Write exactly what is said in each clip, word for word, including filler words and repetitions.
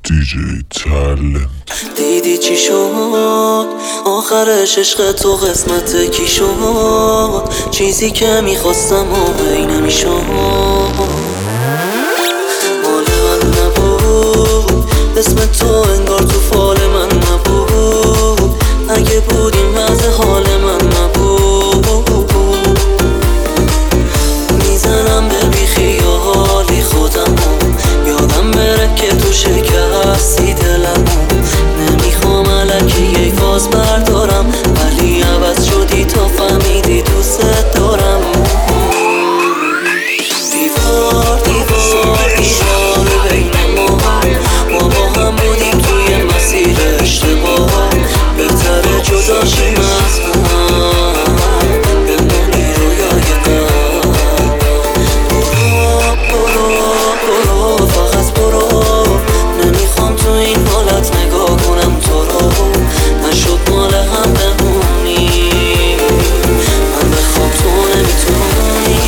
دیجی تالنت. دیدی چی شد آخرش، عشق تو قسمت کی شد؟ چیزی که میخواستم و هی نمیشد، مال من نبود، اسم تو انگار تو فال من نبود، اگه بود این وضع حال من نبود. میزنم به بی خیالی خودمو، یادم بره که تو شکستی دلمو. نمیخوام الکی یک فاز بردارم، ولی عوض شدی تا فهمیدی دوست دارم. دیوار دیوار دیوار بین ما، ما با هم بودیم توی مسیر اشتباه، بهتره جدا شیم از هم، بمونی رویای قلب. برو برو برو فقط برو، نمیخوام تو این حالت نگاه کنم تو رو، نشد مال هم بمونی، من بخوام تو نمیتونی.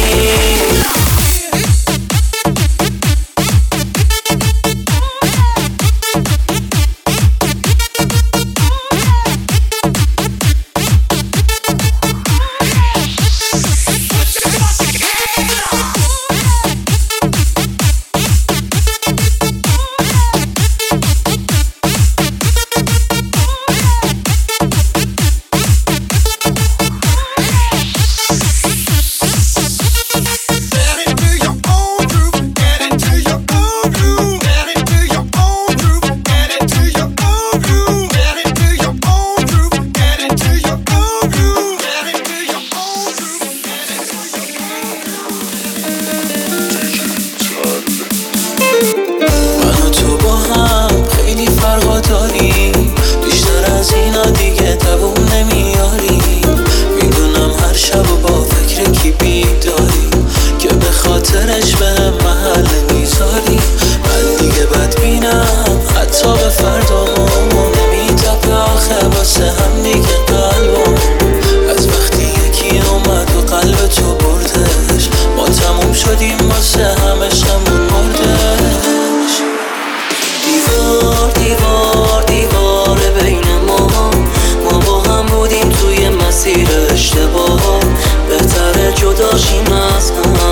من و تو با هم خیلی فرقا داریم، بیشتر از اینا دیگه دووم نمیاریم. میدونم هر شب و با فکر کی بیداری، که به خاطرش بهم محل میذاری. من دیگه بد بینم حتی به فردامون، نمیتپه آخه واسه هم دیگه قلبم. از وقتی یکی اومد و قلب تو بردش، ما تموم شدیم واسه هم، عشقمون مردش. دیوار دیوار دیوار بین ما، ما با هم بودیم توی مسیر اشتباه، بهتره جدا شیم از هم.